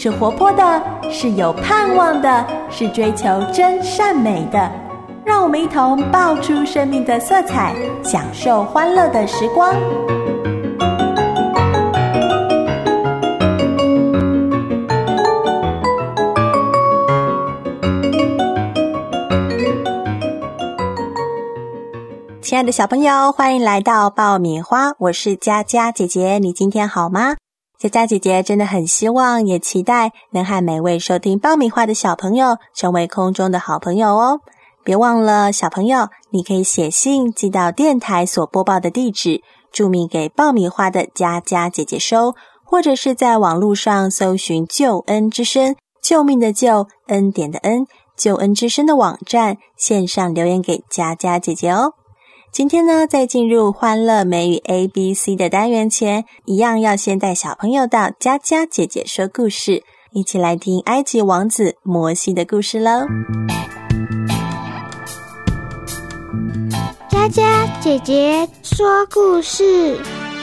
是活泼的，是有盼望的，是追求真善美的。让我们一同爆出生命的色彩，享受欢乐的时光。亲爱的小朋友，欢迎来到爆米花，我是佳佳姐姐，你今天好吗？佳佳姐姐真的很希望也期待能和每位收听爆米花的小朋友成为空中的好朋友哦。别忘了小朋友，你可以写信寄到电台所播报的地址，注明给爆米花的佳佳姐姐收，或者是在网络上搜寻救恩之声，救命的救，恩典的恩，救恩之声的网站，线上留言给佳佳姐姐哦。今天呢，在进入欢乐美语 ABC 的单元前，一样要先带小朋友到佳佳姐姐说故事，一起来听埃及王子摩西的故事咯。 佳佳姐姐说故事。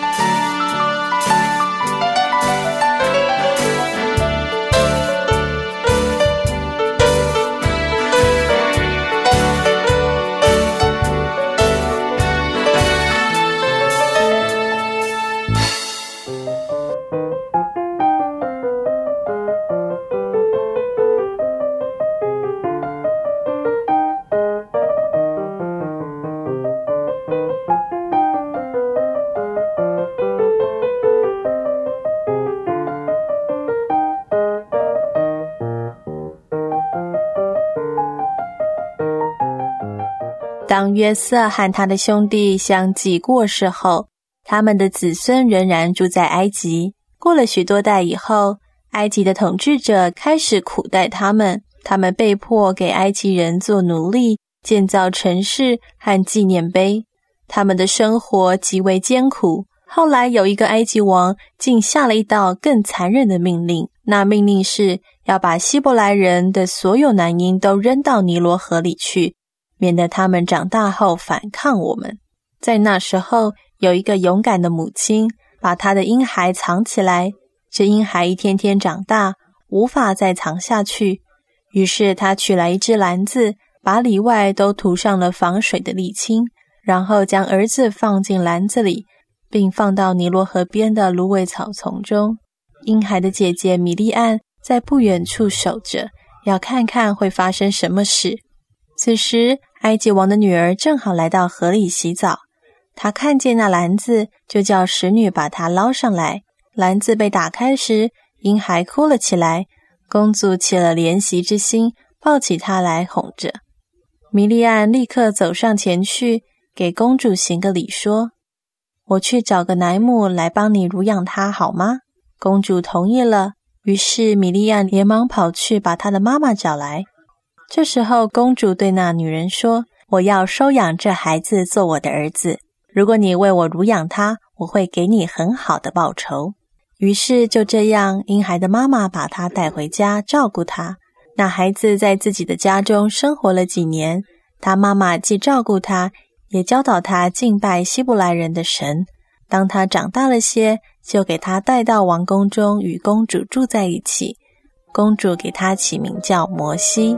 当约瑟和他的兄弟相继过世后，他们的子孙仍然住在埃及。过了许多代以后，埃及的统治者开始苦待他们，他们被迫给埃及人做奴隶，建造城市和纪念碑。他们的生活极为艰苦。后来有一个埃及王竟下了一道更残忍的命令，那命令是要把希伯来人的所有男婴都扔到尼罗河里去，免得他们长大后反抗我们。在那时候，有一个勇敢的母亲把她的婴孩藏起来，这婴孩一天天长大，无法再藏下去，于是她取来一只篮子，把里外都涂上了防水的沥青，然后将儿子放进篮子里，并放到尼罗河边的芦苇草丛中。婴孩的姐姐米利暗在不远处守着，要看看会发生什么事。此时埃及王的女儿正好来到河里洗澡，她看见那篮子，就叫使女把它捞上来。篮子被打开时，婴孩哭了起来，公主起了怜惜之心，抱起他来哄着。米利暗立刻走上前去，给公主行个礼，说：我去找个奶母来帮你乳养他好吗？公主同意了，于是米利暗连忙跑去把她的妈妈找来。这时候公主对那女人说：我要收养这孩子做我的儿子，如果你为我乳养他，我会给你很好的报酬。于是就这样，婴孩的妈妈把他带回家照顾他。那孩子在自己的家中生活了几年，他妈妈既照顾他，也教导他敬拜希伯来人的神。当他长大了些，就给他带到王宫中与公主住在一起。公主给他起名叫摩西。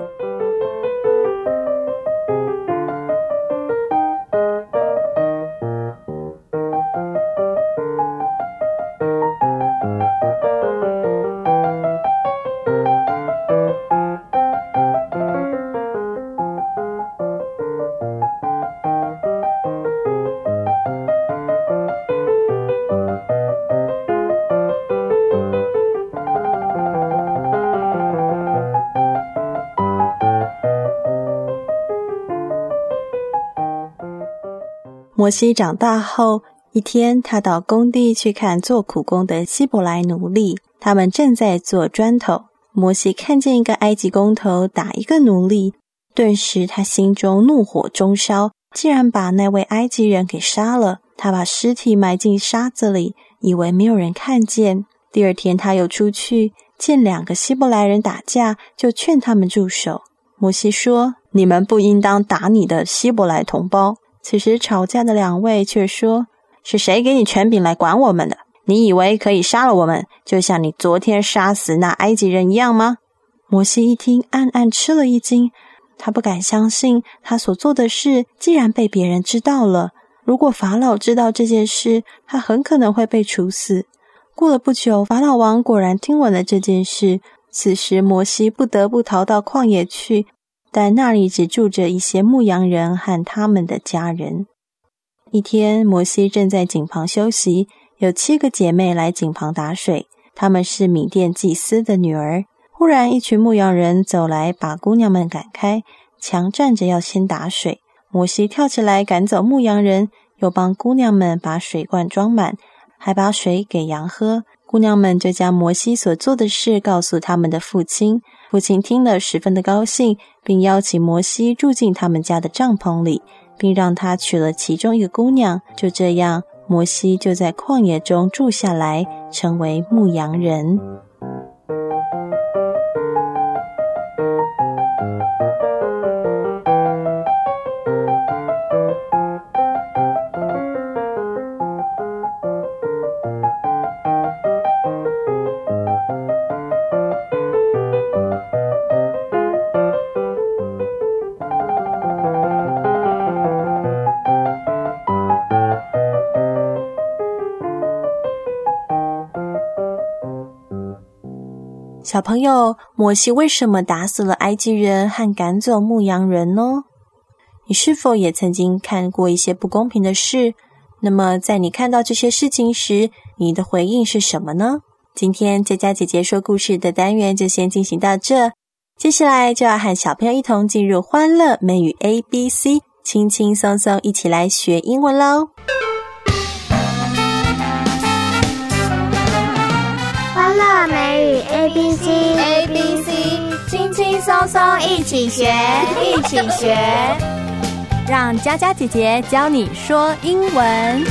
摩西长大后，一天他到工地去看做苦工的希伯来奴隶，他们正在做砖头。摩西看见一个埃及工头打一个奴隶，顿时他心中怒火中烧，竟然把那位埃及人给杀了。他把尸体埋进沙子里，以为没有人看见。第二天他又出去，见两个希伯来人打架，就劝他们住手。摩西说：你们不应当打你的希伯来同胞。此时吵架的两位却说：是谁给你权柄来管我们的？ 你以为可以杀了我们，就像你昨天杀死那埃及人一样吗？摩西一听，暗暗吃了一惊，他不敢相信他所做的事竟然被别人知道了。如果法老知道这件事，他很可能会被处死。过了不久，法老王果然听闻了这件事。此时摩西不得不逃到旷野去，但那里只住着一些牧羊人和他们的家人。一天，摩西正在井旁休息，有7个姐妹来井旁打水，她们是米甸祭司的女儿。忽然一群牧羊人走来，把姑娘们赶开，强占着要先打水。摩西跳起来赶走牧羊人，又帮姑娘们把水罐装满，还把水给羊喝。姑娘们就将摩西所做的事告诉他们的父亲。父亲听了十分的高兴，并邀请摩西住进他们家的帐篷里，并让他娶了其中一个姑娘。就这样，摩西就在旷野中住下来，成为牧羊人。小朋友，摩西为什么打死了埃及人和赶走牧羊人呢？你是否也曾经看过一些不公平的事？那么在你看到这些事情时，你的回应是什么呢？今天佳佳姐姐说故事的单元就先进行到这，接下来就要和小朋友一同进入欢乐美语 ABC， 轻轻松松一起来学英文咯。 欢乐美语 ABC， 轻轻松松一起学，一起学， 让佳佳姐姐教你说英文。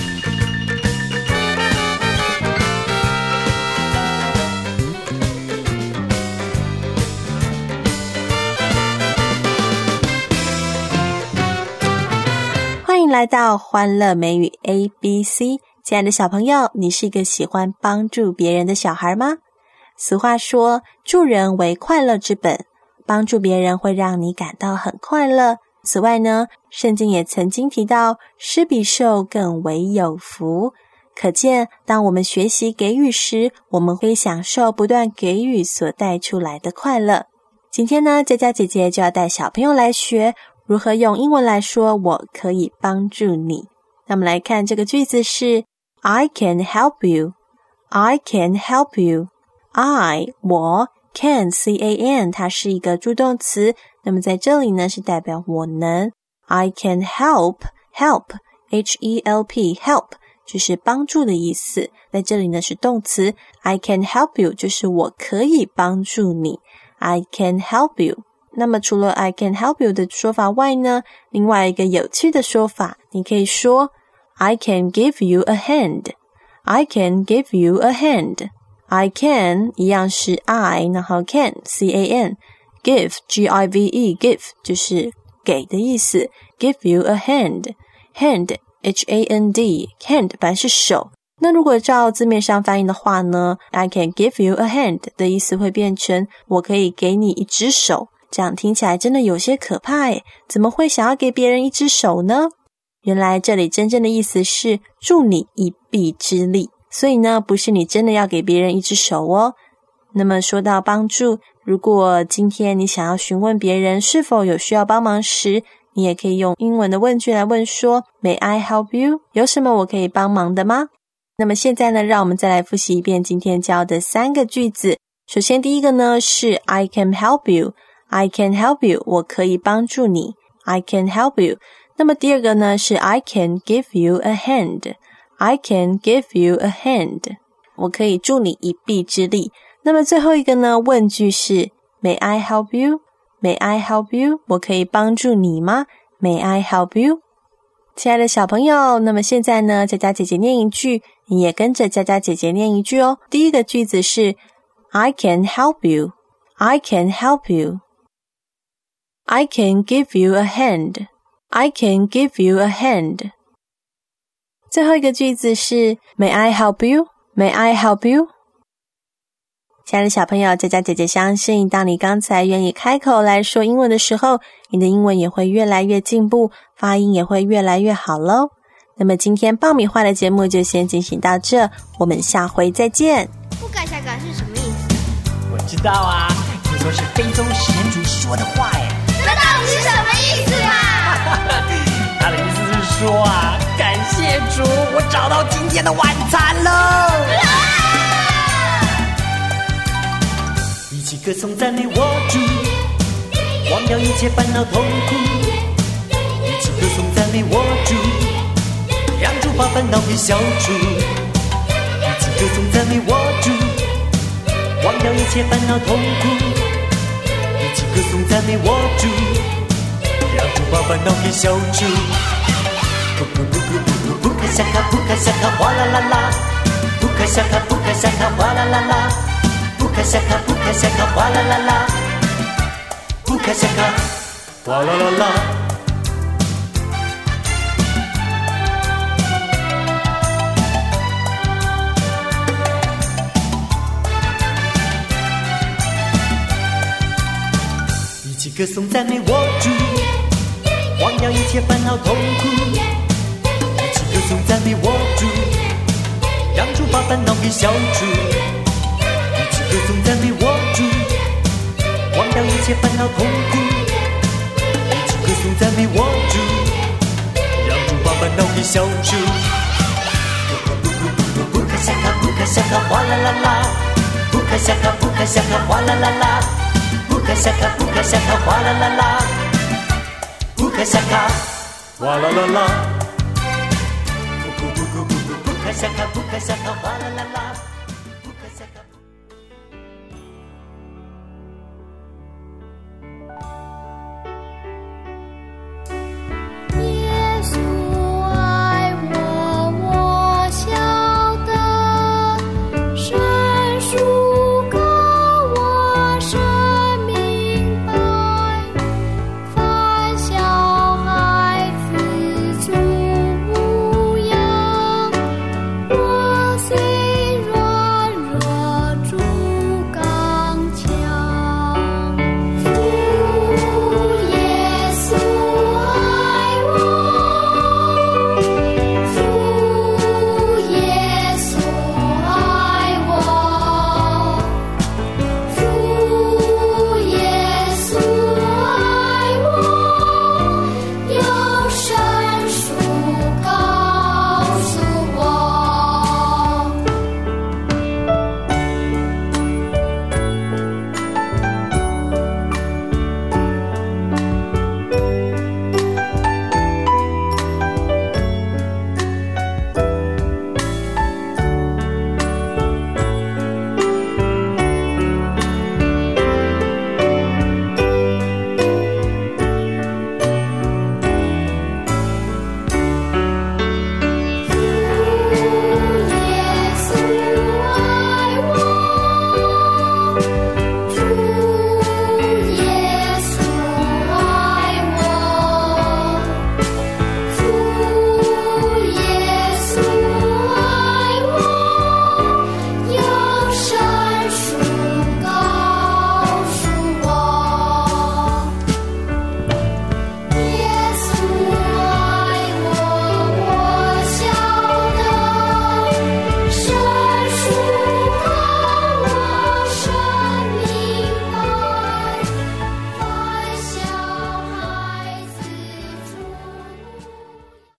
欢迎来到欢乐美语 ABC。亲爱的小朋友，你是一个喜欢帮助别人的小孩吗？俗话说，助人为快乐之本，帮助别人会让你感到很快乐。此外呢，圣经也曾经提到，施比受更为有福。可见，当我们学习给予时，我们会享受不断给予所带出来的快乐。今天呢，佳佳姐姐就要带小朋友来学如何用英文来说我可以帮助你。那么来看这个句子是I can help you. I can help you. I 我 can C-A-N 它是一个助动词，那么在这里呢是代表我能。I can help H-E-L-P help 就是帮助的意思，在这里呢是动词。I can help you 就是我可以帮助你。I can help you。那么除了 I can help you 的说法外呢，另外一个有趣的说法，你可以说I can give you a hand. I can give you a hand. I can 一样是 I 然后 can C-A-N give G-I-V-E give 就是给的意思。Give you a hand. Hand H-A-N-D hand 本来是手，那如果照字面上翻译的话呢， I can give you a hand 的意思会变成我可以给你一只手。这样听起来真的有些可怕耶，怎么会想要给别人一只手呢？原来这里真正的意思是助你一臂之力，所以呢，不是你真的要给别人一只手哦。那么说到帮助，如果今天你想要询问别人是否有需要帮忙时，你也可以用英文的问句来问说 May I help you？ 有什么我可以帮忙的吗？那么现在呢，让我们再来复习一遍今天教的3个句子。首先第一个呢是 I can help you。 I can help you 我可以帮助你。 I can help you。那么第二个呢是 I can give you a hand. I can give you a hand. 我可以助你一臂之力。那么最后一个呢，问句是 May I help you? May I help you? 我可以帮助你吗？ May I help you? 亲爱的小朋友，那么现在呢，佳佳姐姐念一句，你也跟着佳佳姐姐念一句哦。第一个句子是 I can help you. I can help you. I can give you a hand.I can give you a hand. 最后一个句子是 May I help you? May I help you? 亲爱的小朋友，佳佳姐姐相信，当你刚才愿意开口来说英文的时候，你的英文也会越来越进步，发音也会越来越好咯。那么今天爆米花的节目就先进行到这，我们下回再见。 不可下个是什么意思？ 我知道啊，听说是非洲神主说的话耶。 那到底是什么意思啊？ 他的意思是说啊，感谢主，我找到今天的晚餐了。一起歌颂赞美我主，忘掉一切烦恼痛苦。一起歌颂赞美我主，让主把烦恼给消除。一起歌颂赞美我主，忘掉一切烦恼痛苦。一起歌颂赞美我主，让主把烦恼给消除。不可不可不可不可下卡不可下卡哗啦啦啦，不可下卡不可下卡哗啦啦啦，不可下卡不可下卡哗啦啦啦，不可下卡哗啦啦啦。一起歌颂赞美我主，忘掉一切烦恼痛苦。一起歌颂赞美我主，让主把烦恼给消除。一起歌颂赞美我主，忘掉一切烦恼痛苦。一起歌颂赞美我主，让主把烦恼给消除。不可下卡不可下卡哗啦啦啦，不可下卡不可下卡哗啦啦啦，不可下卡不可下卡哗啦啦啦，不可下卡哗啦啦啦，不可下卡不可下卡哗啦啦啦。